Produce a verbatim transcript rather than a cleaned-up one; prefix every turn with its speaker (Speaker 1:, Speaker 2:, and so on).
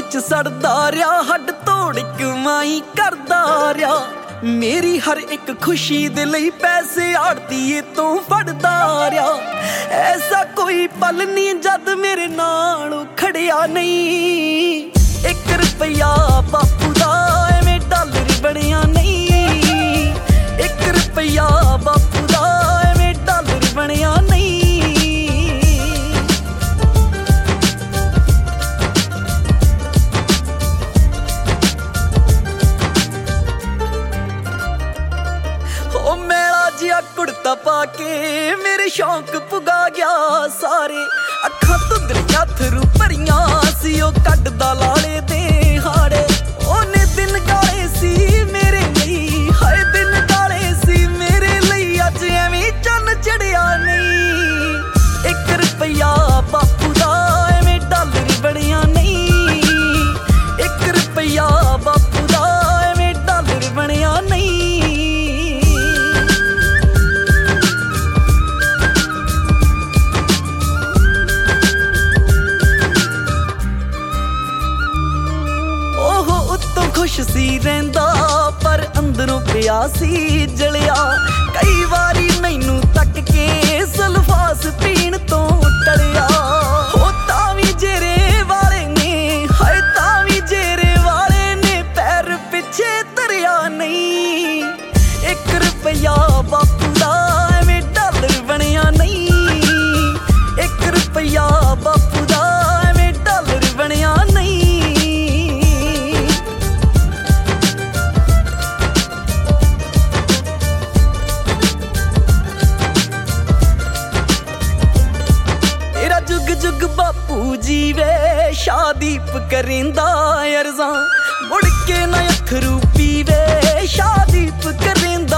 Speaker 1: ਚ ਸੜਦਾ ਰਿਆ, ਹੱਡ ਤੋੜ ਕਮਾਈ ਕਰਦਾ ਰਿਆ। ਮੇਰੀ ਹਰ ਇੱਕ ਖੁਸ਼ੀ ਦੇ ਲਈ ਪੈਸੇ ਆੜਤੀਏ ਤੋਂ ਫੜਦਾ ਰਿਆ। ਐਸਾ ਕੋਈ ਪਲ ਨਹੀਂ ਜਦ ਮੇਰੇ ਨਾਲ ਖੜਿਆ ਨਹੀਂ। ਇੱਕ ਰੁਪਈਆ ਬਾਪੂ ਦਾ ਐਵੇਂ ਡਾਲਰ ਬਣਿਆ ਨਹੀਂ। ਇੱਕ ਰੁਪਈਆ ਬਾਪੂ ਦਾ ਐਵੇਂ ਡਾਲਰ ਬਣਿਆ ਨਹੀਂ। ਉਹ ਮੈਲਾ ਜਿਹਾ ਕੁੜਤਾ ਪਾ ਕੇ ਮੇਰੇ ਸ਼ੌਂਕ ਪੁਗਾ ਗਿਆ ਸਾਰੇ। ਅੱਖਾਂ ਧੁੰਦਲੀਆਂ ਥਰੂ ਭਰੀਆਂ ਸੀ, ਉਹ ਕੱਢਦਾ ਲਾਲੇ ਦੇ ਹਾੜੇ। ਉਹਨੇ ਦਿਨ ਕਾਲੇ ਸੀ ਮੇਰੇ ਲਈ, ਹਾਏ ਦਿਨ ਕਾਲੇ ਸੀ ਮੇਰੇ ਲਈ। ਅੱਜ ਐਵੇਂ ਚੰਨ ਚੜਿਆ ਨਹੀਂ। ਇੱਕ ਰੁਪਈਆ ਬਾਪੂ ਦਾ ਐਵੇਂ ਡਾਲਰ ਬਣਿਆ ਨਹੀਂ। ਇੱਕ ਰੁਪਈਆ ਬਾਪੂ ਦਾ ਐਵੇਂ ਡਾਲਰ ਬਣਿਆ ਨਹੀਂ। ਖੁਸ਼ ਸੀ ਰਹਿੰਦਾ ਪਰ ਅੰਦਰੋਂ ਪਿਆ ਸੀ ਜਲਿਆ। ਕਈ ਵਾਰੀ ਮੈਨੂੰ ਤੱਕ ਕੇ ਸਲਫਾਸ ਪੀਣ ਤੋਂ ਟਲਿਆ। ਉਹ ਤਾਂ ਵੀ ਜੇਰੇ ਵਾਲੇ ਨੇ, ਹਾਏ ਤਾਂ ਵੀ ਜੇਰੇ ਵਾਲੇ ਨੇ, ਪੈਰ ਪਿੱਛੇ ਧਰਿਆ ਨਹੀਂ। ਇੱਕ ਰੁਪਈਆ ਬਾਪੂ ਦਾ ਐਵੇਂ ਡਾਲਰ ਬਣਿਆ ਨਹੀਂ। ਇੱਕ ਰੁਪਈਆ ਬਾਪੂ ਦਾ ਐਵੇਂ ਡਾਲਰ ਬਣਿਆ ਨਹੀਂ। ਜੁਗ ਜੁਗ ਬਾਪੂ ਜੀਵੇ, ਸ਼ਾਦੀਪ ਕਰਿੰਦਾ ਅਰਜ਼ਾਂ। ਮੁੜ ਕੇ ਨਾ ਅੱਥਰੂ ਪੀਵੇ, ਸ਼ਾਦੀਪ ਕਰਿੰਦਾ